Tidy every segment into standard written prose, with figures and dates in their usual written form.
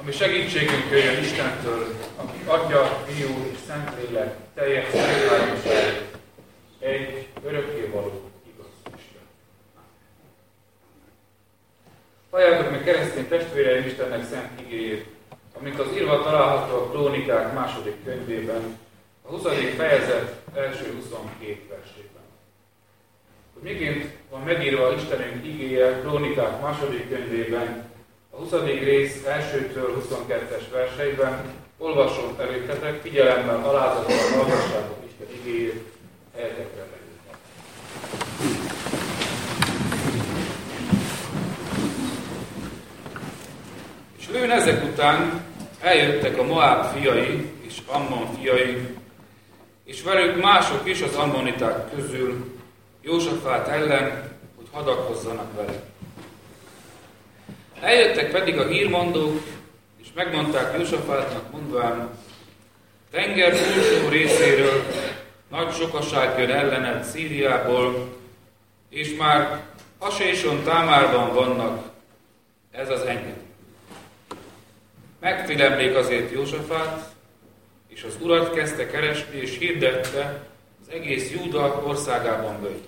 Ami segítségünk jöjjön Istentől, aki Atya, Fiú és Szentlélek, teljes szentárosság, egy örökkévaló igaz Isten. Halljátok meg, keresztény testvéreim, Istennek szent igéjét, amint az írva található a Krónikák második könyvében, a 20. fejezet első 22 versében. Hogy miként van megírva Istenünk igéje Krónikák második könyvében, a 20. rész elsőtől 22-es verseiben, olvasom előttetek, figyelemmel, alázattal hallgassátok Isten igéjét, helyetekre leülve. És lőn ezek után eljöttek a Moáb fiai és Ammon fiai, és velük mások is az ammoniták közül, Jósafát ellen, hogy hadakozzanak vele. Eljöttek pedig a hírmondók, és megmondták Jósafátnak, mondván, tenger túlsó részéről nagy sokaság jön ellened Szíriából, és már Haséson Támárban vannak, ez az engedély. Megfélemlék azért Jósafát, és az Urat kezdte keresni, és hirdette az egész Júda országában böjtöt.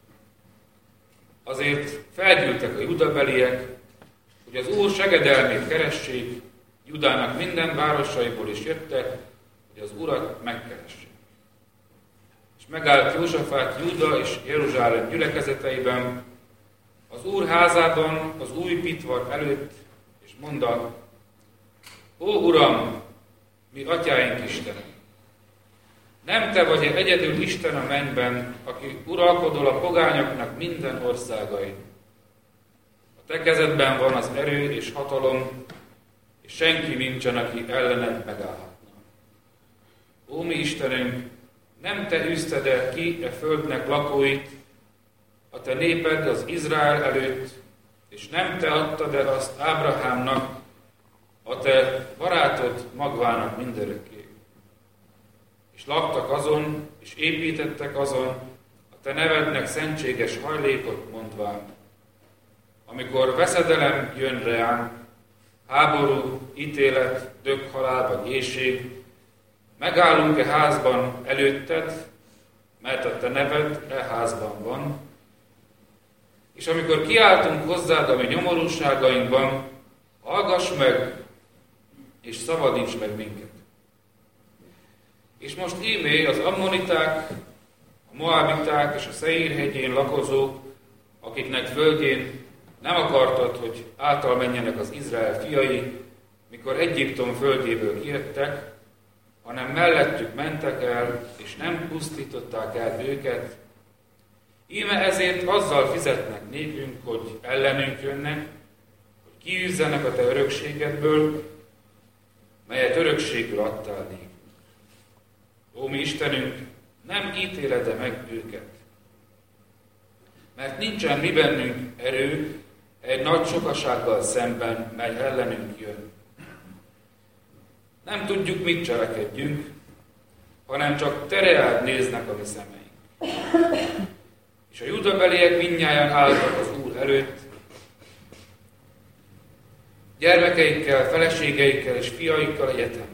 Azért felgyűltek a judabeliek, hogy az Úr segedelmét keressék, Judának minden városaiból is jöttek, hogy az Urat megkeressék. És megállt Jósafát Júda és Jeruzsálem gyülekezeteiben, az Úr házában, az új pitvar előtt, és mondta, ó Uram, mi atyáink Istene! Nem te vagy egyedül Isten a mennyben, aki uralkodol a pogányoknak minden országain. A te kezedben van az erő és hatalom, és senki nincsen, aki ellened megállhatna. Ó mi Istenünk, nem te űzted-e ki e földnek lakóit, a te néped az Izrael előtt, és nem te adtad-e azt Ábrahámnak, a te barátod magvának mindörökké. És laktak azon, és építettek azon, a te nevednek szentséges hajlékot mondván. Amikor veszedelem jön reám, háború, ítélet, döghalál vagy éhség, megállunk-e házban előtted, mert a te neved e házban van, és amikor kiáltunk hozzád a mi nyomorúságainkban, hallgass meg, és szabadíts meg minket. És most íme az ammoniták, a moábiták és a Szeír-hegyén lakozók, akiknek földjén nem akartad, hogy által menjenek az Izrael fiai, mikor Egyiptom földjéből kijöttek, hanem mellettük mentek el, és nem pusztították el őket. Íme ezért azzal fizetnek nékünk, hogy ellenünk jönnek, hogy kiűzzenek a te örökségedből, melyet örökségül adtál nékünk. Ó mi Istenünk, nem ítéled meg őket, mert nincsen mi bennünk erő egy nagy sokasággal szemben, mely ellenünk jön. Nem tudjuk, mit cselekedjünk, hanem csak te reád néznek a mi szemeink. És a judabeliek mindnyájan álltak az Úr előtt, gyermekeikkel, feleségeikkel és fiaikkal egyetemben.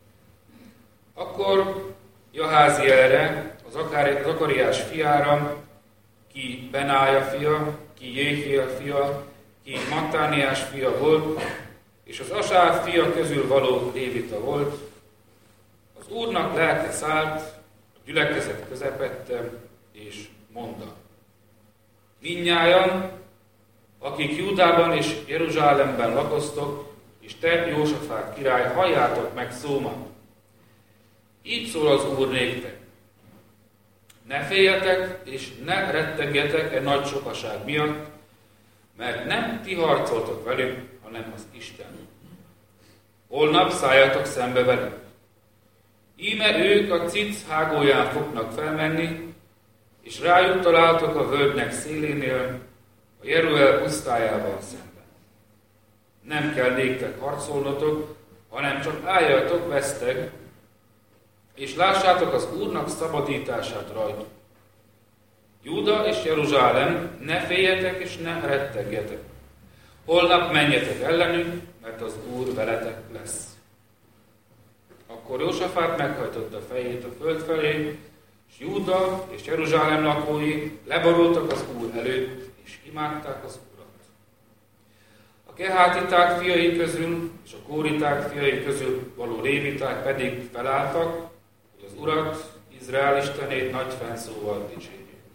Akkor Jaházielre, az Zakariás fiára, ki Benája fia, ki Jéhiel fia, ki Mattániás fia volt, és az Asáf fia közül való lévita volt. Az Úrnak lelke szállt, a gyülekezet közepette, és mondta. Mindnyájan, akik Júdában és Jeruzsálemben lakoztok, és te, Jósafát király, halljátok meg szómat. Így szól az Úr néktek. Ne féljetek, és ne rettegjetek e nagy sokaság miatt, mert nem ti harcoltok velük, hanem az Isten. Holnap szálljatok szembe velük. Íme ők a Cic hágóján fognak felmenni, és rájuk találtok a völgynek szélénél, a Jeruel pusztájával szemben. Nem kell néktek harcolnotok, hanem csak álljatok veszteg, és lássátok az Úrnak szabadítását rajtuk. Júda és Jeruzsálem, ne féljetek és ne rettegjetek. holnap menjetek ellenünk, mert az Úr veletek lesz. Akkor Jósafát meghajtotta fejét a föld felé, és Júda és Jeruzsálem lakói leborultak az Úr előtt, és imádták az Urat. A kehátiták fiai közül és a kóriták fiai közül való léviták pedig felálltak, hogy az Urat, Izrael istenét nagy fennszóval dicsérjék.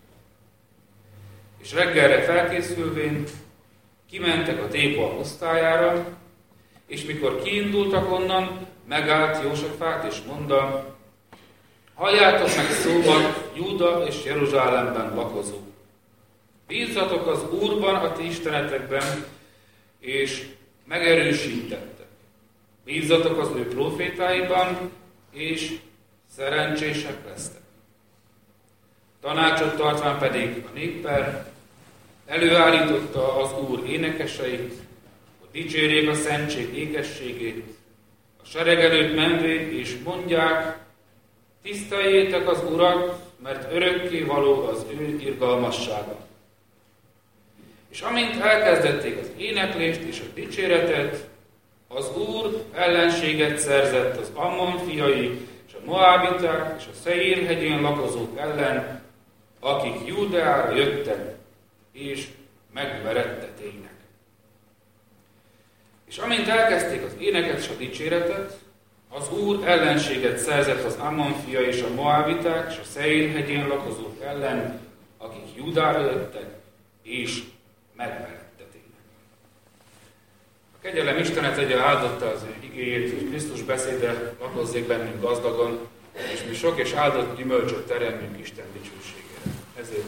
És reggelre felkészülvén kimentek a Tépor osztályára, és mikor kiindultak onnan, megállt Jósafát, és mondta: halljátok meg szóban, Júda és Jeruzsálemben lakozó. Bízzatok az Úrban, a ti istenetekben, és megerősítettek. Bízzatok az ő profétáiban, és szerencsések lesztek. Tanácsot tartván pedig a néppel előállította az Úr énekeseit, hogy dicsérjék a szentség ékességét, a sereg előtt menvén, és mondják: tiszteljétek az Urat, mert örökké való az ő irgalmassága. És amint elkezdették az éneklést és a dicséretet, az Úr ellenséget szerzett az Ammon fiai és a Moábiták és a Szeír hegyén lakozók ellen, akik Júdeára jöttek, és megverettetének. És amint elkezdték az éneket és a dicséretet, az Úr ellenséget szerzett az Ammon fiai és a Moábiták és a Szeír hegyén lakozók ellen, akik Júdára jöttek, és megverettetének. A kegyelem Istene tegye áldotta az ő igéjét, hogy Krisztus beszéde lakozzék bennünk gazdagon, és mi sok és áldott gyümölcsöt teremjünk Isten dicsőségére. Ezért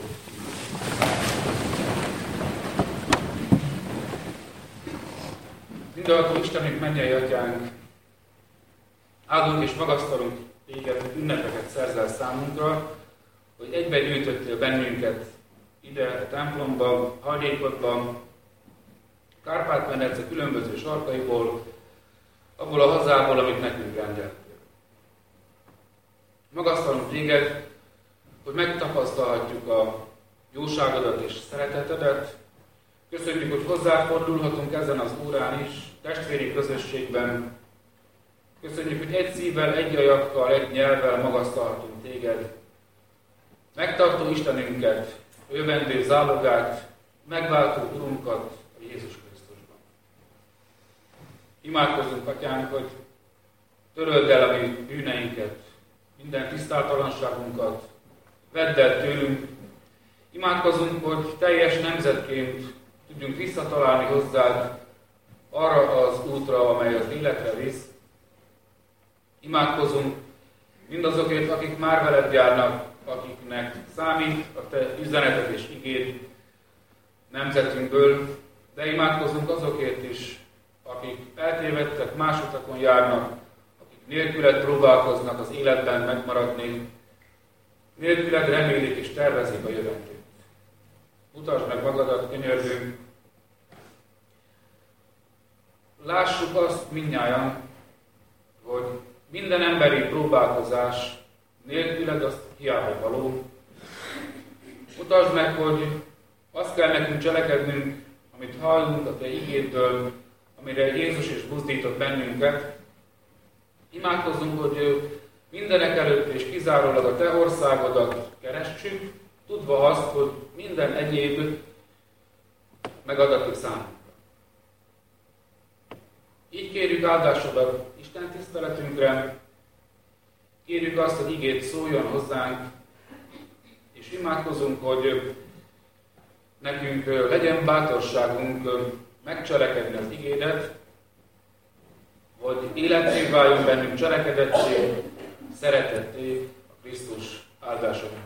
mindenható Istenünk, mennyei Atyánk, áldunk és magasztalunk Téged, hogy ünnepeket szerzel számunkra, hogy egybe gyűjtöttél bennünket ide a templomba, hajlékodba, Kárpát-medence különböző sarkaiból, abból a hazából, amit nekünk rendeltél. Magasztalunk Téged, hogy megtapasztalhatjuk a jóságodat és szeretetedet. Köszönjük, hogy hozzáfordulhatunk ezen az órán is, testvéri közösségben. Köszönjük, hogy egy szívvel, egy ajakkal, egy nyelvvel magasztalhatunk Téged. Megtartó Istenünket, jövendő zálogát, megváltó Urunkat, a Jézus Krisztusban. Imádkozzunk, Atyánk, hogy töröld el a mi bűneinket, minden tisztátalanságunkat, vedd el tőlünk. Imádkozzunk, hogy teljes nemzetként tudjunk visszatalálni hozzád arra az útra, amely az életre visz. Imádkozunk mindazokért, akik már veled járnak, akiknek számít a te üzeneted és igéd nemzetünkből, de imádkozunk azokért is, akik eltévedtek, más utakon járnak, akik nélküled próbálkoznak az életben megmaradni, nélküled remélik és tervezik a jövendőt. Mutasd meg magadat, könyörgünk. Lássuk azt mindnyájan, hogy minden emberi próbálkozás nélküled az hiába való. Mutasd meg, hogy azt kell nekünk cselekednünk, amit hallunk a te igéddől, amire Jézus is buzdított bennünket. Imádkozzunk, hogy mindenek előtt és kizárólag a te országodat keressük, tudva azt, hogy minden egyéb megadatik számunkra. Így kérjük áldásodat Isten tiszteletünkre, kérjük azt, hogy igét szóljon hozzánk, és imádkozunk, hogy nekünk legyen bátorságunk megcselekedni az igédet, hogy életé váljon bennünk cselekedetté, szeretetté a Krisztus áldásoknál.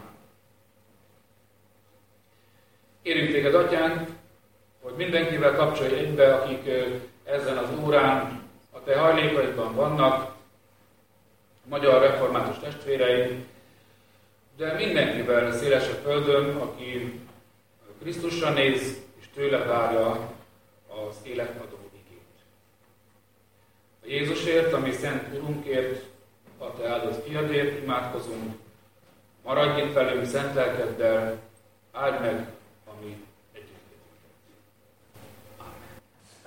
Kérjük téged, Atyánk, hogy mindenkivel kapcsolj egybe, akik ezen az órán a te hajlékaidban vannak, magyar református testvéreid, de mindenkivel szélesebb földön, aki Krisztusra néz, és tőle várja az életadó igét. A Jézusért, ami szent Urunkért, a te áldott fiadért imádkozunk, maradj itt velünk szent lelkeddel, áld meg a mi együttlétünket. Amen.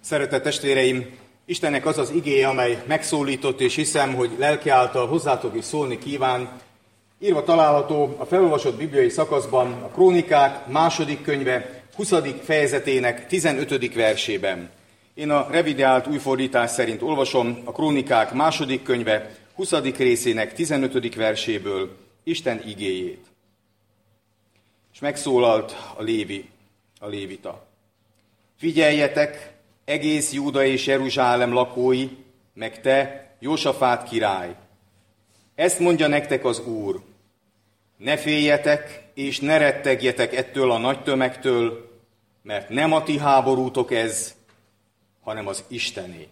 Szeretett testvéreim, Istennek az az igéje, amely megszólított, és hiszem, hogy lelke által hozzátok is szólni kíván. Írva található a felolvasott bibliai szakaszban, a Krónikák második könyve 20. fejezetének 15. versében. Én a revideált újfordítás szerint olvasom a Krónikák második könyve 20. részének 15. verséből Isten igéjét. És megszólalt a lévita. Figyeljetek, egész Júda és Jeruzsálem lakói, meg te, Jósafát király. Ezt mondja nektek az Úr. Ne féljetek, és ne rettegjetek ettől a nagy tömegtől, mert nem a ti háborútok ez, hanem az Istené.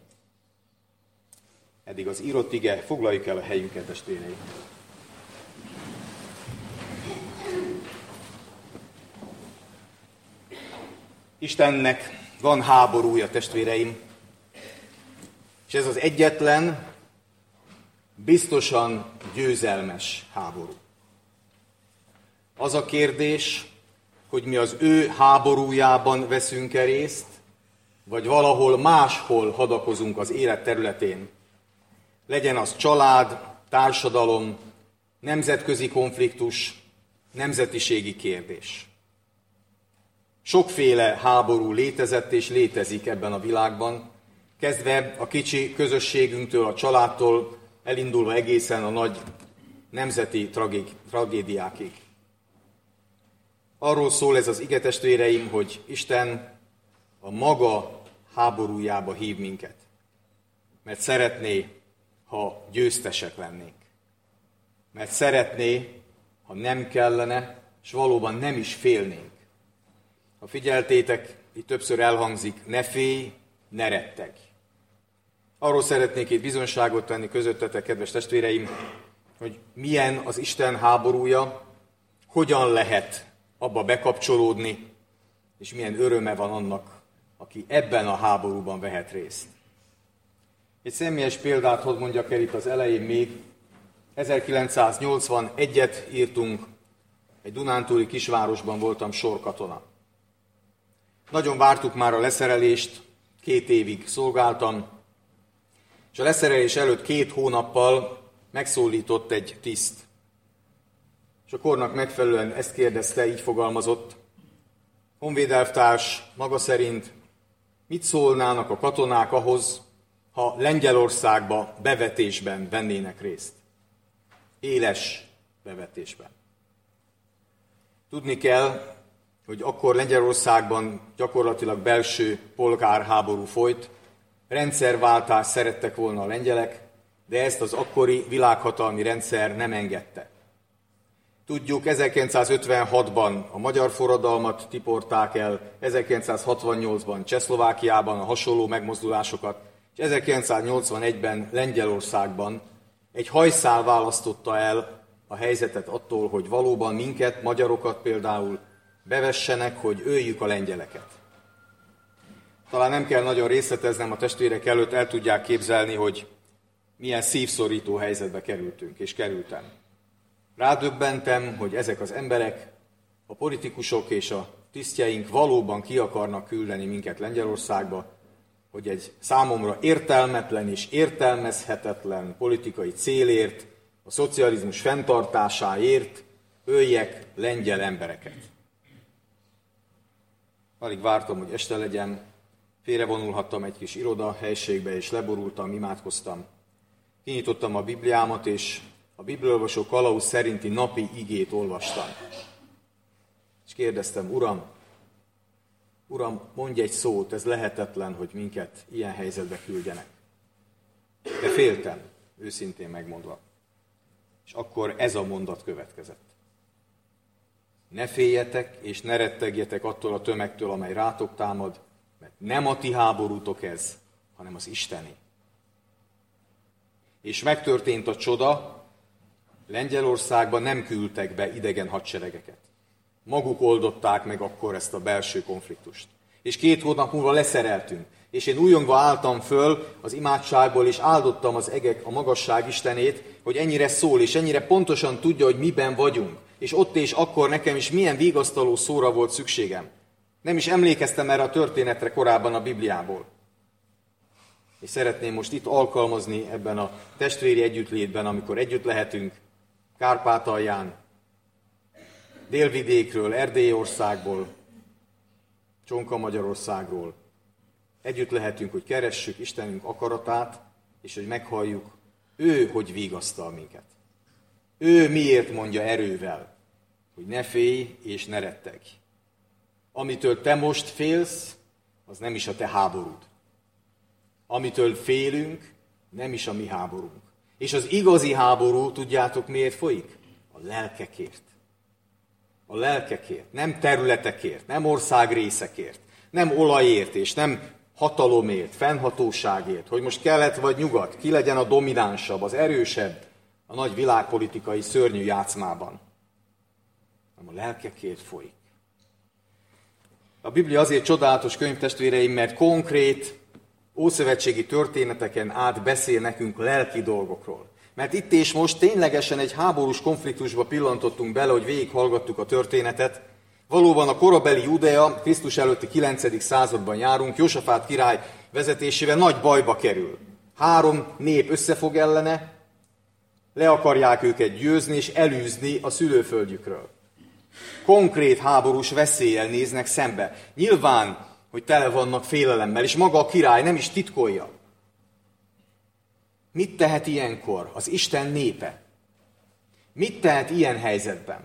Eddig az írott ige, foglaljuk el a helyünket, testvéreim. Istennek van háborúja, testvéreim, és ez az egyetlen, biztosan győzelmes háború. Az a kérdés, hogy mi az ő háborújában veszünk-e részt, vagy valahol máshol hadakozunk az élet területén. Legyen az család, társadalom, nemzetközi konfliktus, nemzetiségi kérdés. Sokféle háború létezett és létezik ebben a világban, kezdve a kicsi közösségünktől, a családtól, elindulva egészen a nagy nemzeti tragédiákig. Arról szól ez az ige, testvéreim, hogy Isten a maga háborújába hív minket, mert szeretné, ha győztesek lennénk. Mert szeretné, ha nem kellene, és valóban nem is félnénk. Ha figyeltétek, itt többször elhangzik, ne félj, ne rettegj. Arról szeretnék itt bizonyságot tenni közöttetek, kedves testvéreim, hogy milyen az Isten háborúja, hogyan lehet abba bekapcsolódni, és milyen öröme van annak, aki ebben a háborúban vehet részt. Egy személyes példát hadd mondjak el itt az elején még. 1981-et írtunk, egy dunántúli kisvárosban voltam sorkatona. Nagyon vártuk már a leszerelést, 2 évig szolgáltam, és a leszerelés előtt 2 hónappal megszólított egy tiszt. És a kornak megfelelően ezt kérdezte, így fogalmazott: honvédelvtárs, maga szerint mit szólnának a katonák ahhoz, ha Lengyelországba bevetésben vennének részt? Éles bevetésben. Tudni kell, hogy akkor Lengyelországban gyakorlatilag belső polgárháború folyt, rendszerváltást szerettek volna a lengyelek, de ezt az akkori világhatalmi rendszer nem engedte. Tudjuk, 1956-ban a magyar forradalmat tiporták el, 1968-ban Csehszlovákiában a hasonló megmozdulásokat, és 1981-ben Lengyelországban egy hajszál választotta el a helyzetet attól, hogy valóban minket, magyarokat például bevessenek, hogy öljük a lengyeleket. Talán nem kell nagyon részleteznem, a testvérek előtt el tudják képzelni, hogy milyen szívszorító helyzetbe kerültünk, és kerültem. Rádöbbentem, hogy ezek az emberek, a politikusok és a tisztjeink valóban ki akarnak küldeni minket Lengyelországba, hogy egy számomra értelmetlen és értelmezhetetlen politikai célért, a szocializmus fenntartásáért öljek lengyel embereket. Alig vártam, hogy este legyen, félrevonulhattam egy kis irodahelyiségbe, és leborultam, imádkoztam. Kinyitottam a Bibliámat, és a bibliaolvasó kalauz szerinti napi igét olvastam. És kérdeztem: Uram, mondj egy szót, ez lehetetlen, hogy minket ilyen helyzetbe küldjenek. De féltem, őszintén megmondva. És akkor ez a mondat következett. Ne féljetek, és ne rettegjetek attól a tömegtől, amely rátok támad, mert nem a ti háborútok ez, hanem az Istené. És megtörtént a csoda, Lengyelországban nem küldtek be idegen hadseregeket. Maguk oldották meg akkor ezt a belső konfliktust. És 2 hónap múlva leszereltünk. És én újongva álltam föl az imádságból, és áldottam az egek, a magasság Istenét, hogy ennyire szól, és ennyire pontosan tudja, hogy miben vagyunk. És ott és akkor nekem is milyen vigasztaló szóra volt szükségem. Nem is emlékeztem erre a történetre korábban a Bibliából. És szeretném most itt alkalmazni ebben a testvéri együttlétben, amikor együtt lehetünk, Kárpátalján, Délvidékről, Erdélyországból, Csonka Magyarországról. Együtt lehetünk, hogy keressük Istenünk akaratát, és hogy meghalljuk, ő hogy vigasztal minket. Ő miért mondja erővel, hogy ne félj és ne rettegj. Amitől te most félsz, az nem is a te háborúd. Amitől félünk, nem is a mi háborúnk. És az igazi háború, tudjátok miért folyik? A lelkekért. A lelkekért, nem területekért, nem országrészekért, nem olajért és nem hatalomért, fennhatóságért, hogy most kelet vagy nyugat, ki legyen a dominánsabb, az erősebb a nagy világpolitikai szörnyű játszmában. hanem a lelkekért folyik. A Biblia azért csodálatos könyv, testvéreim, mert konkrét, ószövetségi történeteken át beszél nekünk lelki dolgokról. Mert itt és most ténylegesen egy háborús konfliktusba pillantottunk bele, hogy végighallgattuk a történetet. Valóban a korabeli Judea, Krisztus előtti 9. században járunk, Jósafát király vezetésével nagy bajba kerül. 3 nép összefog ellene, le akarják őket győzni és elűzni a szülőföldjükről. Konkrét háborús veszéllyel néznek szembe. Nyilván, hogy tele vannak félelemmel, és maga a király nem is titkolja. Mit tehet ilyenkor az Isten népe? Mit tehet ilyen helyzetben?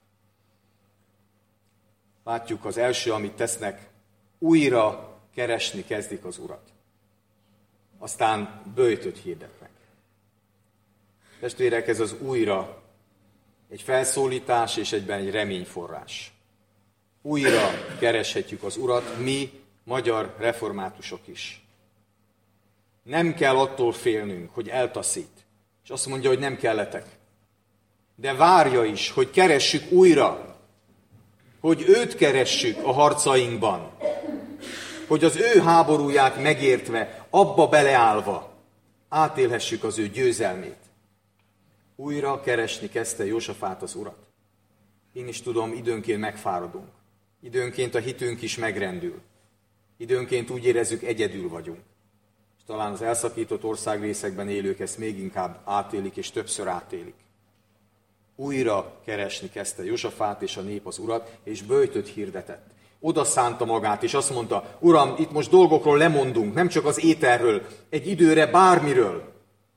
Látjuk, az első, amit tesznek, újra keresni kezdik az Urat. Aztán böjtöt hirdetnek. Testvérek, ez az újra egy felszólítás és egyben egy reményforrás. Újra kereshetjük az Urat, mi, magyar reformátusok is. Nem kell attól félnünk, hogy eltaszít, és azt mondja, hogy nem kelletek. De várja is, hogy keressük újra, hogy őt keressük a harcainkban, hogy az ő háborúját megértve, abba beleállva átélhessük az ő győzelmét. Újra keresni kezdte Jósafát az Urat. Én is tudom, időnként megfáradunk. Időnként a hitünk is megrendül. Időnként úgy érezzük, egyedül vagyunk. És talán az elszakított országrészekben élők ezt még inkább átélik, és többször átélik. Újra keresni kezdte Jósafát és a nép az Urat, és böjtöt hirdetett. Oda szánta magát, és azt mondta, Uram, itt most dolgokról lemondunk, nem csak az ételről, egy időre bármiről.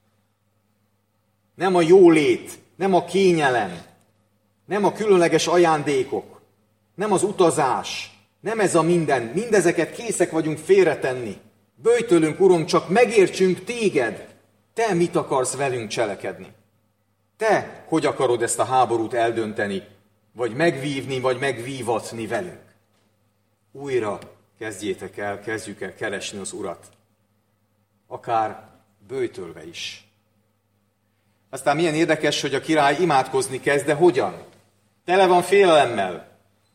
Nem a jólét, nem a kényelem, nem a különleges ajándékok, nem az utazás, nem ez a minden. Mindezeket készek vagyunk félretenni. Böjtölünk, Uram, csak megértsünk téged. Te mit akarsz velünk cselekedni? Te hogy akarod ezt a háborút eldönteni, vagy megvívni, vagy megvívatni velünk? Újra kezdjük el keresni az Urat. Akár böjtölve is. Aztán milyen érdekes, hogy a király imádkozni kezd, de hogyan? Tele van félelemmel.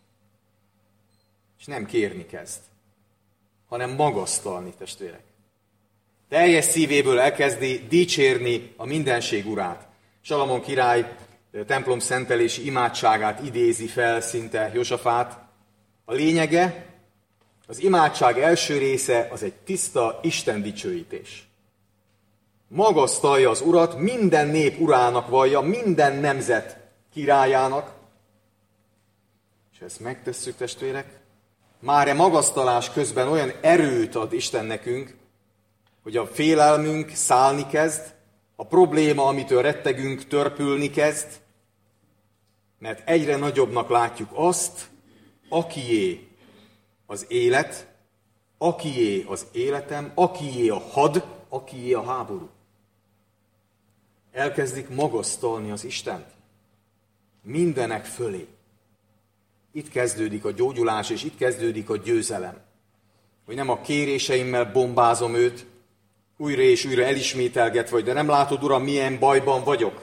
És nem kérni kezd, hanem magasztalni, testvérek. Teljes szívéből elkezdi dicsérni a mindenség Urát. Salamon király templom szentelési imádságát idézi fel szinte Jósafát. A lényege, az imádság első része az egy tiszta Isten dicsőítés. Magasztalja az Urat, minden nép urának vallja, minden nemzet királyának. És ezt megtesszük, testvérek, már magasztalás közben olyan erőt ad Isten nekünk, hogy a félelmünk szállni kezd, a probléma, amitől rettegünk, törpülni kezd, mert egyre nagyobbnak látjuk azt, akié az élet, akié az életem, akié a had, akié a háború. Elkezdik magasztalni az Istent mindenek fölé. Itt kezdődik a gyógyulás, és itt kezdődik a győzelem. Hogy nem a kéréseimmel bombázom őt, újra és újra elismételgetve, de nem látod, Uram, milyen bajban vagyok.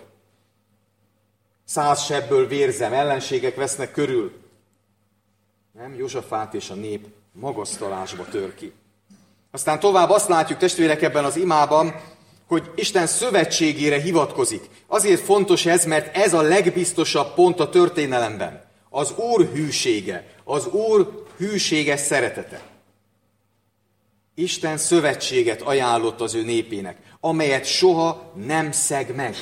100 sebből vérzem, ellenségek vesznek körül. Nem, Jósafát és a nép magasztalásba tör ki. Aztán tovább azt látjuk, testvérek, ebben az imában, hogy Isten szövetségére hivatkozik. Azért fontos ez, mert ez a legbiztosabb pont a történelemben. Az Úr hűsége, az Úr hűséges szeretete. Isten szövetséget ajánlott az ő népének, amelyet soha nem szeg meg.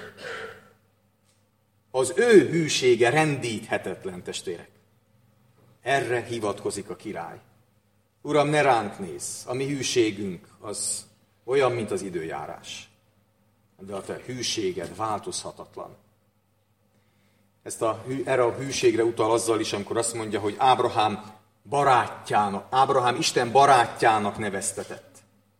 Az ő hűsége rendíthetetlen, testvérek. Erre hivatkozik a király. Uram, ne ránk nézz, a mi hűségünk az olyan, mint az időjárás. De a te hűséged változhatatlan. Erre a hűségre utal azzal is, amikor azt mondja, hogy Ábrahám Isten barátjának neveztetett.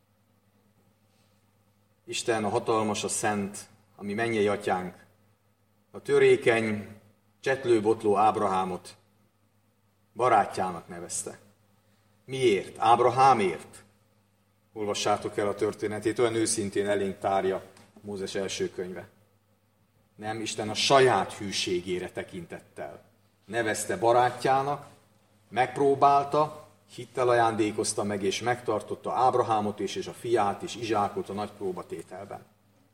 Isten a hatalmas, a szent, a mi mennyei atyánk, a törékeny, csetlőbotló Ábrahámot barátjának nevezte. Miért? Ábrahámért? Olvassátok el a történetét, olyan őszintén elénk tárja Mózes első könyve. Nem, Isten a saját hűségére tekintettel nevezte barátjának, megpróbálta, hittel ajándékozta meg, és megtartotta Ábrahámot és a fiát és Izsákot a nagy próbatételben.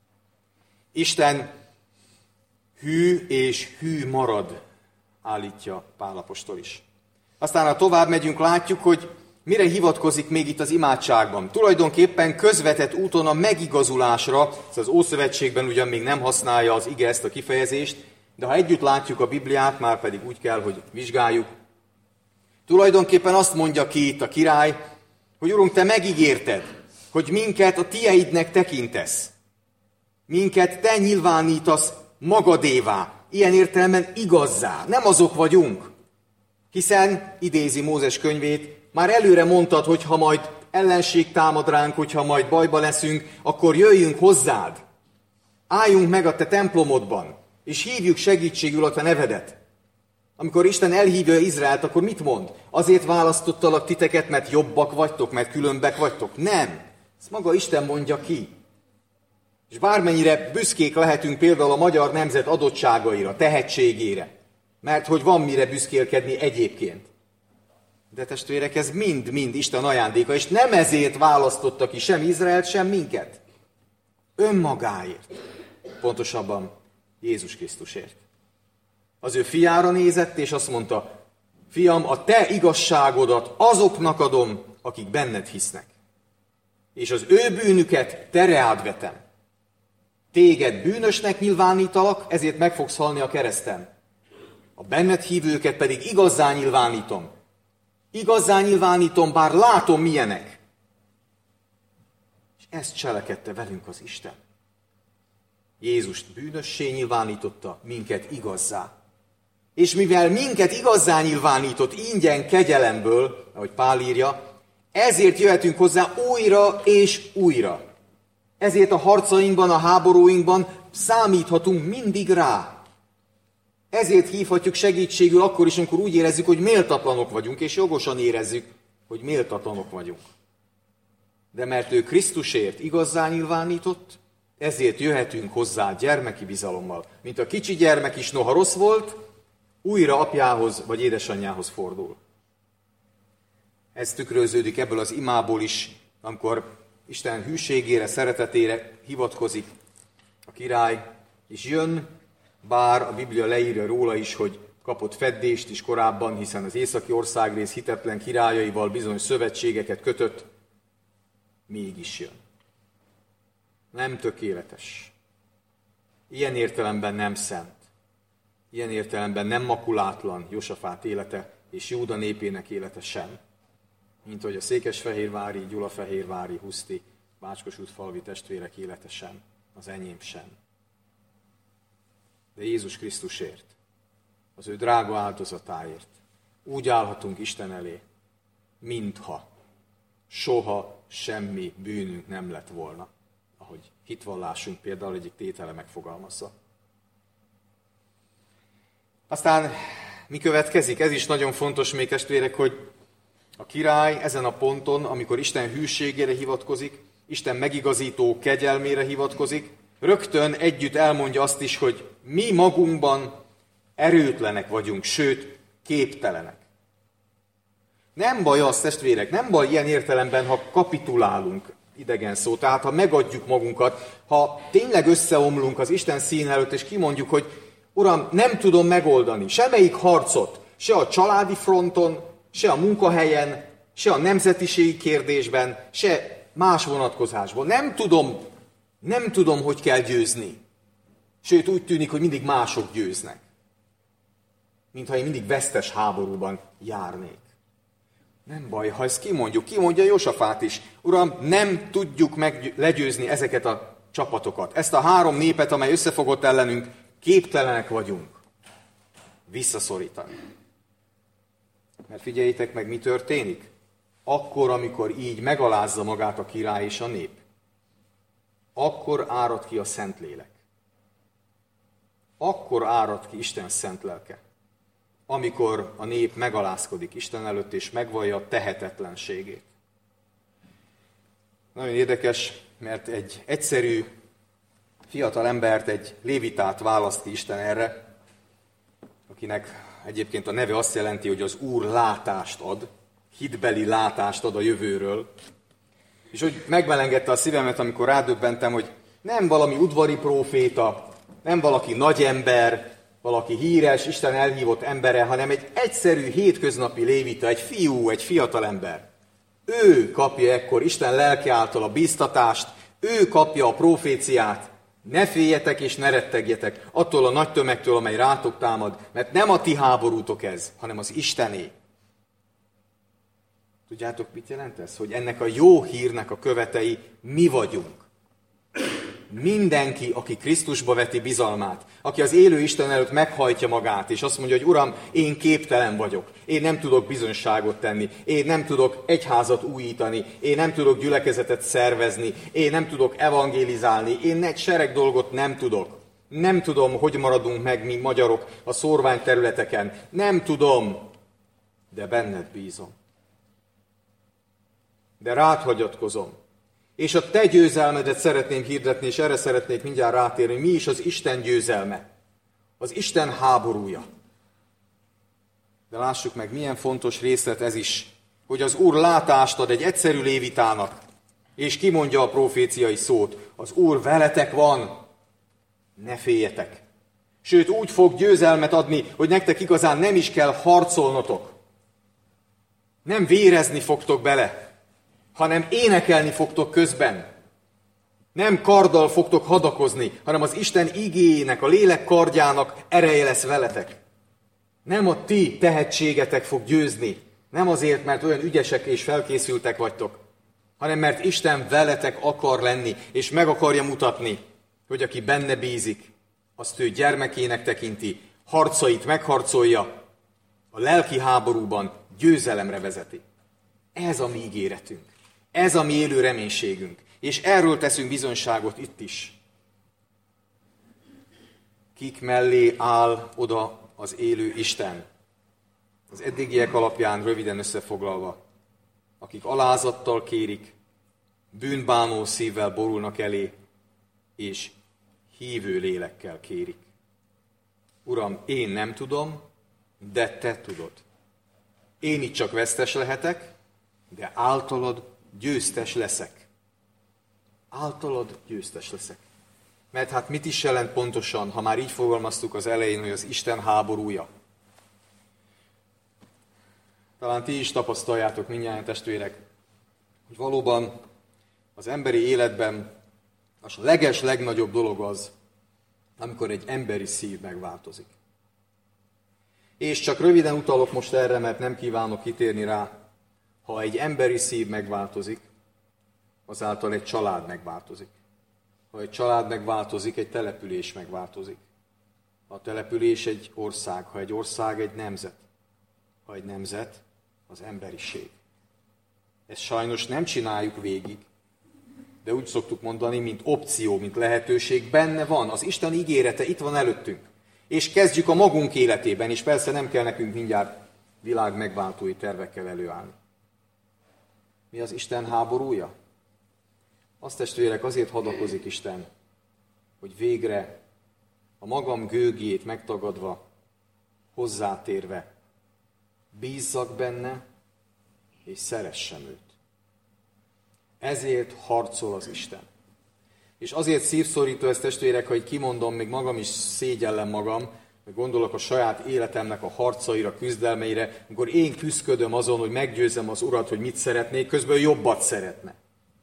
Isten hű és hű marad, állítja Pál apostol is. Aztán, ha tovább megyünk, látjuk, hogy mire hivatkozik még itt az imádságban. Tulajdonképpen közvetett úton a megigazulásra, az Ószövetségben ugyan még nem használja az ige ezt a kifejezést, de ha együtt látjuk a Bibliát, már pedig úgy kell, hogy vizsgáljuk. Tulajdonképpen azt mondja ki itt a király, hogy Urunk, te megígérted, hogy minket a tieidnek tekintesz. Minket te nyilvánítasz magadévá, ilyen értelemben igazzá. Nem azok vagyunk, hiszen, idézi Mózes könyvét, már előre mondtad, hogy ha majd ellenség támad ránk, hogyha majd bajba leszünk, akkor jöjjünk hozzád. Álljunk meg a te templomodban, és hívjuk segítségül a te nevedet. Amikor Isten elhívja Izraelt, akkor mit mond? Azért választottalak titeket, mert jobbak vagytok, mert különbek vagytok? Nem. Ezt maga Isten mondja ki. És bármennyire büszkék lehetünk például a magyar nemzet adottságaira, tehetségére, mert hogy van mire büszkélkedni egyébként. De testvérek, ez mind-mind Isten ajándéka, és nem ezért választotta ki sem Izraelt, sem minket. Önmagáért. Pontosabban Jézus Krisztusért. Az ő fiára nézett, és azt mondta, fiam, a te igazságodat azoknak adom, akik benned hisznek. És az ő bűnüket tereád vetem. Téged bűnösnek nyilvánítalak, ezért meg fogsz halni a kereszten. A benned hívőket pedig igazzá nyilvánítom. Igazzá nyilvánítom, bár látom milyenek. És ezt cselekedte velünk az Isten. Jézust bűnössé nyilvánította, minket igazzá. És mivel minket igazzá nyilvánított ingyen kegyelemből, ahogy Pál írja, ezért jöhetünk hozzá újra és újra. Ezért a harcainkban, a háborúinkban számíthatunk mindig rá. Ezért hívhatjuk segítségül akkor is, amikor úgy érezzük, hogy méltatlanok vagyunk, és jogosan érezzük, hogy méltatlanok vagyunk. De mert ő Krisztusért igazzá nyilvánított, ezért jöhetünk hozzá gyermeki bizalommal. Mint a kicsi gyermek is, noha rossz volt, újra apjához vagy édesanyjához fordul. Ez tükröződik ebből az imából is, amikor Isten hűségére, szeretetére hivatkozik a király, és jön, bár a Biblia leírja róla is, hogy kapott feddést is korábban, hiszen az északi országrész hitetlen királyaival bizonyos szövetségeket kötött, mégis jön. Nem tökéletes. Ilyen értelemben nem szent. Ilyen értelemben nem makulátlan Josafát élete, és Júda népének élete sem. Mint hogy a székesfehérvári, gyulafehérvári, huszti, bácskosútfalvi testvérek élete sem. Az enyém sem. De Jézus Krisztusért, az ő drága áldozatáért úgy állhatunk Isten elé, mintha soha semmi bűnünk nem lett volna, ahogy hitvallásunk például egyik tétele megfogalmazza. Aztán mi következik? Ez is nagyon fontos még, testvérek, hogy a király ezen a ponton, amikor Isten hűségére hivatkozik, Isten megigazító kegyelmére hivatkozik, rögtön együtt elmondja azt is, hogy mi magunkban erőtlenek vagyunk, sőt, képtelenek. Nem baj az, testvérek, nem baj ilyen értelemben, ha kapitulálunk, idegen szó, tehát ha megadjuk magunkat, ha tényleg összeomlunk az Isten szín előtt, és kimondjuk, hogy Uram, nem tudom megoldani semmelyik harcot, se a családi fronton, se a munkahelyen, se a nemzetiségi kérdésben, se más vonatkozásban. Nem tudom, hogy kell győzni. Sőt, úgy tűnik, hogy mindig mások győznek. Mintha én mindig vesztes háborúban járnék. Nem baj, ha ezt kimondja Jósafát is. Uram, nem tudjuk legyőzni ezeket a csapatokat. Ezt a 3 népet, amely összefogott ellenünk, képtelenek vagyunk visszaszorítani. Mert figyeljétek meg, mi történik? Akkor, amikor így megalázza magát a király és a nép, akkor árad ki a Szentlélek. Akkor árad ki Isten szent lelke. Amikor a nép megalázkodik Isten előtt, és megvallja a tehetetlenségét. Nagyon érdekes, mert egy egyszerű fiatal embert, egy lévitát választ ki Isten erre, akinek egyébként a neve azt jelenti, hogy az Úr látást ad, hitbeli látást ad a jövőről. És hogy megmelengedte a szívemet, amikor rádöbbentem, hogy nem valami udvari próféta, nem valaki nagy ember, valaki híres, Isten elhívott embere, hanem egy egyszerű, hétköznapi lévita, egy fiú, egy fiatal ember. Ő kapja ekkor Isten lelke által a bíztatást, ő kapja a proféciát. Ne féljetek és ne rettegjetek attól a nagy tömegtől, amely rátok támad, mert nem a ti háborútok ez, hanem az Istené. Tudjátok, mit jelent ez? Hogy ennek a jó hírnek a követei mi vagyunk. Mindenki, aki Krisztusba veti bizalmát, aki az élő Isten előtt meghajtja magát, és azt mondja, hogy Uram, én képtelen vagyok, én nem tudok bizonyságot tenni, én nem tudok egyházat újítani, én nem tudok gyülekezetet szervezni, én nem tudok evangélizálni, én egy sereg dolgot nem tudok. Nem tudom, hogy maradunk meg mi magyarok a szórványterületeken. Nem tudom, de benned bízom. De rád hagyatkozom. És a te győzelmedet szeretném hirdetni, és erre szeretnék mindjárt rátérni, mi is az Isten győzelme. Az Isten háborúja. De lássuk meg, milyen fontos részlet ez is, hogy az Úr látást ad egy egyszerű lévitának, és kimondja a proféciai szót. Az Úr veletek van, ne féljetek. Sőt, úgy fog győzelmet adni, hogy nektek igazán nem is kell harcolnotok. Nem vérezni fogtok bele, hanem énekelni fogtok közben. Nem karddal fogtok hadakozni, hanem az Isten igéjének, a lélek kardjának ereje lesz veletek. Nem a ti tehetségetek fog győzni, nem azért, mert olyan ügyesek és felkészültek vagytok, hanem mert Isten veletek akar lenni, és meg akarja mutatni, hogy aki benne bízik, azt ő gyermekének tekinti, harcait megharcolja, a lelki háborúban győzelemre vezeti. Ez a mi ígéretünk. Ez a mi élő reménységünk. És erről teszünk bizonyságot itt is. Kik mellé áll oda az élő Isten? Az eddigiek alapján röviden összefoglalva. Akik alázattal kérik, bűnbánó szívvel borulnak elé, és hívő lélekkel kérik. Uram, én nem tudom, de te tudod. Én itt csak vesztes lehetek, de általad győztes leszek. Általad győztes leszek. Mert hát mit is jelent pontosan, ha már így fogalmaztuk az elején, hogy az Isten háborúja? Talán ti is tapasztaljátok mindnyájan, testvérek, hogy valóban az emberi életben a legnagyobb dolog az, amikor egy emberi szív megváltozik. És csak röviden utalok most erre, mert nem kívánok kitérni rá. Ha egy emberi szív megváltozik, azáltal egy család megváltozik. Ha egy család megváltozik, egy település megváltozik. Ha a település egy ország, ha egy ország egy nemzet. Ha egy nemzet, az emberiség. Ezt sajnos nem csináljuk végig, de úgy szoktuk mondani, mint opció, mint lehetőség, benne van. Az Isten ígérete itt van előttünk. És kezdjük a magunk életében, és persze nem kell nekünk mindjárt világ megváltói tervekkel előállni. Mi az Isten háborúja? Azt, testvérek, azért hadakozik Isten, hogy végre a magam gőgjét megtagadva, hozzátérve, bízzak benne, és szeressem őt. Ezért harcol az Isten. És azért szívszorító ez, testvérek, hogy kimondom, még magam is szégyellem magam, Gondolok a saját életemnek a harcaira, küzdelmeire, amikor én küzdködöm azon, hogy meggyőzzem az Urat, hogy mit szeretnék, közben jobbat szeretne.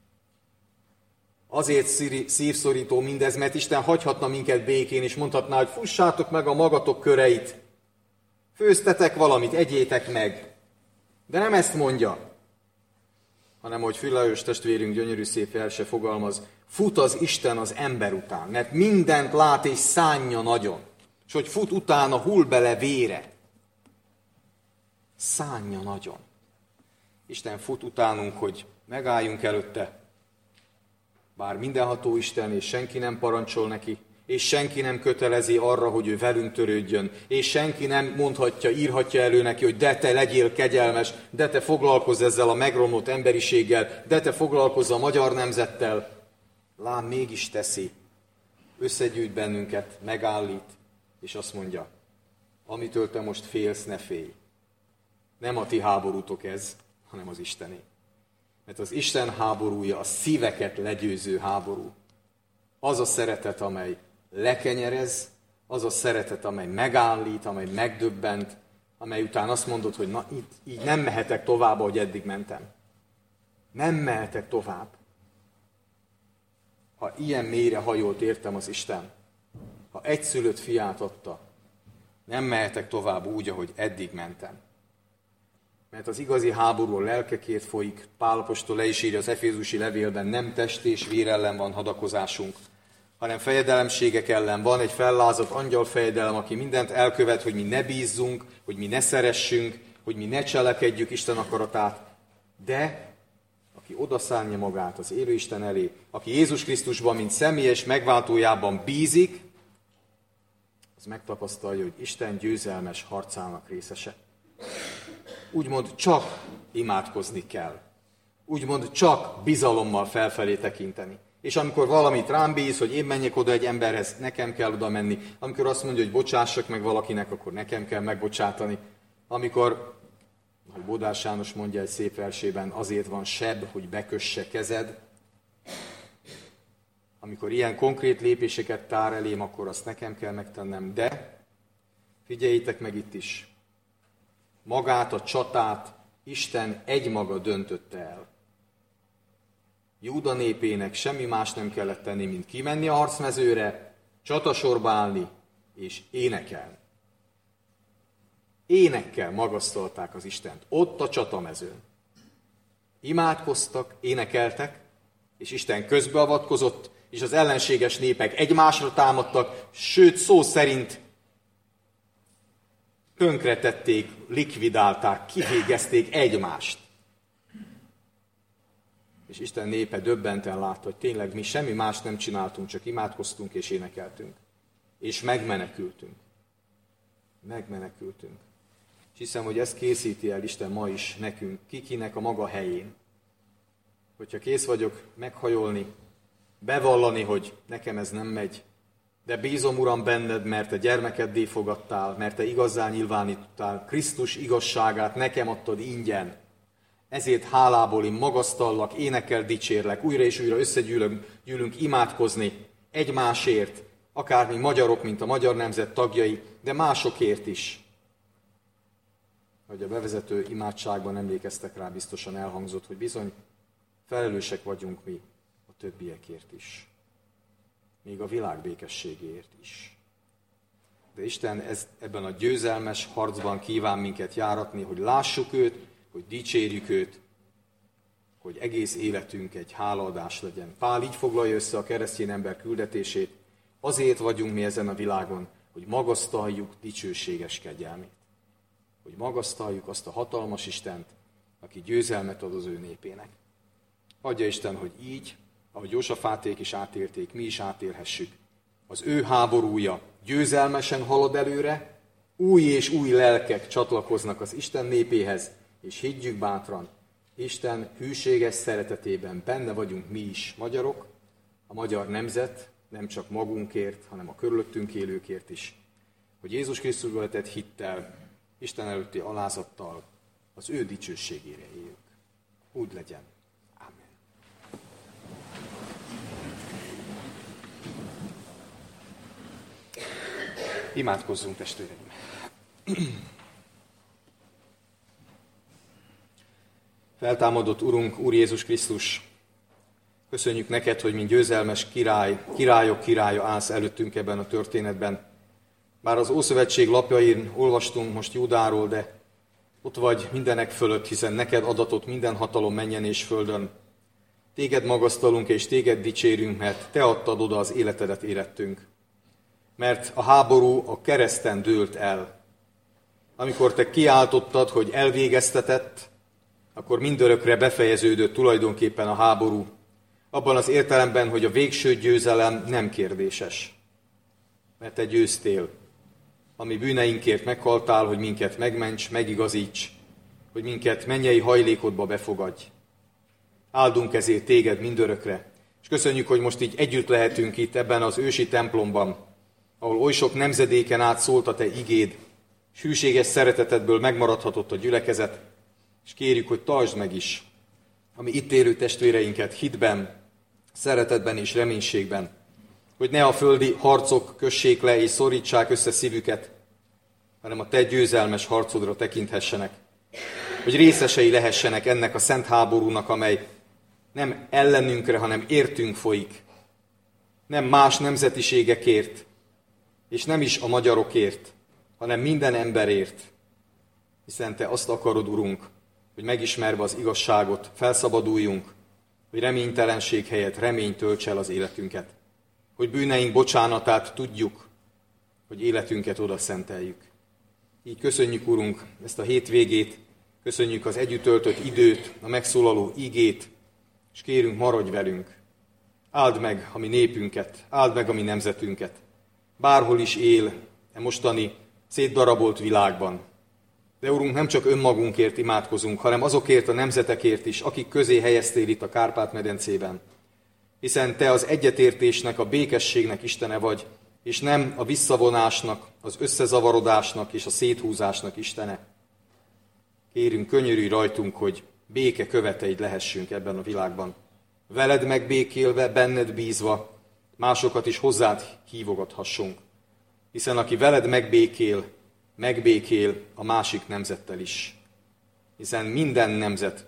Azért szívszorító mindez, mert Isten hagyhatna minket békén, és mondhatná, hogy fussátok meg a magatok köreit, főztetek valamit, egyétek meg. De nem ezt mondja, hanem, hogy Filajos testvérünk gyönyörű szép verse fogalmaz, fut az Isten az ember után, mert mindent lát és szánja nagyon. És hogy fut utána, hull bele vére. Szánja nagyon. Isten fut utánunk, hogy megálljunk előtte, bár mindenható Isten, és senki nem parancsol neki, és senki nem kötelezi arra, hogy ő velünk törődjön, és senki nem mondhatja, írhatja elő neki, hogy de te legyél kegyelmes, de te foglalkozz ezzel a megromlott emberiséggel, de te foglalkozz a magyar nemzettel. Lám mégis teszi, összegyűjt bennünket, megállít, és azt mondja, amitől te most félsz, ne félj. Nem a ti háborútok ez, hanem az Istené. Mert az Isten háborúja a szíveket legyőző háború. Az a szeretet, amely lekenyerez, az a szeretet, amely megállít, amely megdöbbent, amely után azt mondod, hogy na, így nem mehetek tovább, ahogy eddig mentem. Nem mehetek tovább. Ha ilyen mélyre hajolt értem az Isten, ha egyszülött fiát adta, nem mehetek tovább úgy, ahogy eddig mentem. Mert az igazi háború a lelkekért folyik, Pál apostol le is írja az efézusi levélben, nem test és vér ellen van hadakozásunk, hanem fejedelemségek ellen van egy fellázadt angyalfejedelem, aki mindent elkövet, hogy mi ne bízzunk, hogy mi ne szeressünk, hogy mi ne cselekedjük Isten akaratát, de aki odaszánja magát az élő Isten elé, aki Jézus Krisztusban, mint személyes megváltójában bízik, az megtapasztalja, hogy Isten győzelmes harcának részese. Úgymond csak imádkozni kell. Úgymond csak bizalommal felfelé tekinteni. És amikor valamit rám bíz, hogy én menjek oda egy emberhez, nekem kell oda menni. Amikor azt mondja, hogy bocsássak meg valakinek, akkor nekem kell megbocsátani. Amikor, ahogy Bodás János mondja egy szép versében, azért van seb, hogy bekösse kezed. Amikor ilyen konkrét lépéseket tár elém, akkor azt nekem kell megtennem. De figyeljétek meg itt is, magát a csatát Isten egymaga döntötte el. Júda népének semmi más nem kellett tenni, mint kimenni a harcmezőre, csatasorba állni és énekelni. Énekkel magasztalták az Istent, ott a csatamezőn. Imádkoztak, énekeltek, és Isten közbeavatkozott, és az ellenséges népek egymásra támadtak, sőt szó szerint tönkretették, likvidálták, kivégezték egymást. És Isten népe döbbenten látta, hogy tényleg mi semmi más nem csináltunk, csak imádkoztunk és énekeltünk. És megmenekültünk. Megmenekültünk. És hiszem, hogy ezt készíti el Isten ma is nekünk, kikinek a maga helyén. Hogyha kész vagyok meghajolni, bevallani, hogy nekem ez nem megy, de bízom, Uram, benned, mert te gyermekeddé fogadtál, mert te igazzá nyilvánítottál, Krisztus igazságát nekem adtad ingyen. Ezért hálából én magasztallak, énekel, dicsérlek, újra és újra összegyűlünk imádkozni egymásért, akár mi magyarok, mint a magyar nemzet tagjai, de másokért is. Hogy a bevezető imádságban emlékeztek rá, biztosan elhangzott, hogy bizony felelősek vagyunk mi a többiekért is. Még a világ békességéért is. De Isten ebben a győzelmes harcban kíván minket járatni, hogy lássuk őt, hogy dicsérjük őt, hogy egész életünk egy hálaadás legyen. Pál így foglalja össze a keresztény ember küldetését, azért vagyunk mi ezen a világon, hogy magasztaljuk dicsőséges kegyelmét. Hogy magasztaljuk azt a hatalmas Istent, aki győzelmet ad az ő népének. Adja Isten, hogy így, ahogy Jósafáték is átélték, mi is átélhessük. Az ő háborúja győzelmesen halad előre, új és új lelkek csatlakoznak az Isten népéhez, és higgyük bátran, Isten hűséges szeretetében benne vagyunk mi is magyarok, a magyar nemzet, nem csak magunkért, hanem a körülöttünk élőkért is. Hogy Jézus Krisztusba vetett hittel, Isten előtti alázattal az ő dicsőségére éljük. Úgy legyen. Amen. Imádkozzunk, testvéreim! Feltámadott Urunk, Úr Jézus Krisztus, köszönjük neked, hogy mint győzelmes király, királyok királya állsz előttünk ebben a történetben. Bár az Ószövetség lapjain olvastunk most Júdáról, de ott vagy mindenek fölött, hiszen neked adatott minden hatalom mennyen és földön. Téged magasztalunk és téged dicsérünk, mert te adtad oda az életedet érettünk. Mert a háború a kereszten dőlt el. Amikor te kiáltottad, hogy elvégeztetett, akkor mindörökre befejeződött tulajdonképpen a háború, abban az értelemben, hogy a végső győzelem nem kérdéses. Mert te győztél, ami bűneinkért meghaltál, hogy minket megments, megigazíts, hogy minket mennyei hajlékodba befogadj. Áldunk ezért téged mindörökre, és köszönjük, hogy most így együtt lehetünk itt ebben az ősi templomban, ahol oly sok nemzedéken át szólt a te igéd, és hűséges szeretetedből megmaradhatott a gyülekezet, és kérjük, hogy tartsd meg is a mi itt élő testvéreinket hitben, szeretetben és reménységben, hogy ne a földi harcok kössék le és szorítsák össze szívüket, hanem a te győzelmes harcodra tekinthessenek, hogy részesei lehessenek ennek a szent háborúnak, amely nem ellenünkre, hanem értünk folyik, nem más nemzetiségekért, és nem is a magyarokért, hanem minden emberért, hiszen te azt akarod, Urunk, hogy megismerve az igazságot felszabaduljunk, hogy reménytelenség helyett remény töltse el az életünket, hogy bűneink bocsánatát tudjuk, hogy életünket oda szenteljük. Így köszönjük, Urunk, ezt a hétvégét, köszönjük az együtt töltött időt, a megszólaló igét, és kérünk, maradj velünk. Áld meg a mi népünket, áld meg a mi nemzetünket. Bárhol is él e mostani szétdarabolt világban. De Urunk, nem csak önmagunkért imádkozunk, hanem azokért a nemzetekért is, akik közé helyeztél itt a Kárpát-medencében. Hiszen te az egyetértésnek, a békességnek Istene vagy, és nem a visszavonásnak, az összezavarodásnak és a széthúzásnak Istene. Kérünk, könyörülj rajtunk, hogy béke követeid lehessünk ebben a világban. Veled megbékélve, benned bízva, másokat is hozzád hívogathassunk. Hiszen aki veled megbékél a másik nemzettel is. Hiszen minden nemzet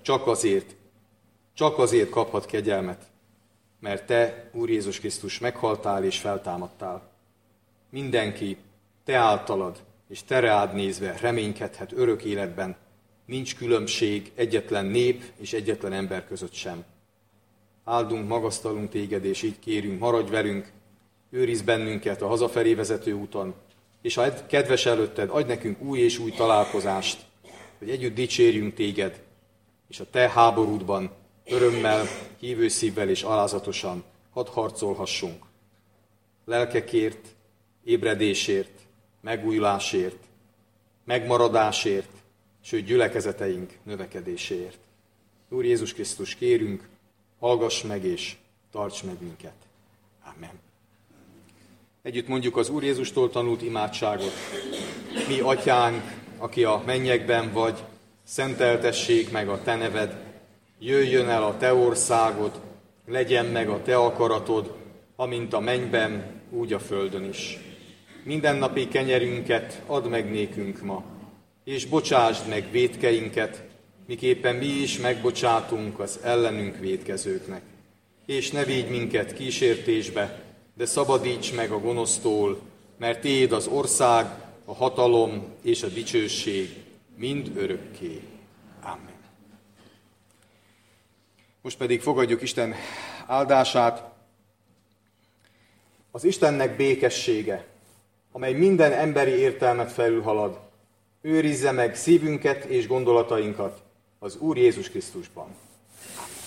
csak azért kaphat kegyelmet, mert te, Úr Jézus Krisztus, meghaltál és feltámadtál. Mindenki te általad és te reád nézve reménykedhet örök életben, nincs különbség egyetlen nép és egyetlen ember között sem. Áldunk, magasztalunk téged, és így kérünk, maradj velünk, őrizd bennünket a hazafelé vezető úton, és ha kedves előtted, adj nekünk új és új találkozást, hogy együtt dicsérjünk téged, és a te háborúdban örömmel, hívő szívvel és alázatosan hadd harcolhassunk. Lelkekért, ébredésért, megújulásért, megmaradásért, sőt gyülekezeteink növekedéséért. Úr Jézus Krisztus, kérünk, hallgass meg és tarts meg minket. Amen. Együtt mondjuk az Úr Jézustól tanult imádságot. Mi, Atyánk, aki a mennyekben vagy, szenteltessék meg a te neved, jöjjön el a te országod, legyen meg a te akaratod, amint a mennyben, úgy a földön is. Mindennapi kenyerünket add meg nékünk ma, és bocsásd meg vétkeinket, miképpen mi is megbocsátunk az ellenünk vétkezőknek. És ne védj minket kísértésbe, de szabadíts meg a gonosztól, mert tiéd az ország, a hatalom és a dicsőség mind örökké. Amen. Most pedig fogadjuk Isten áldását. Az Istennek békessége, amely minden emberi értelmet felülhalad, őrizze meg szívünket és gondolatainkat az Úr Jézus Krisztusban. Amen.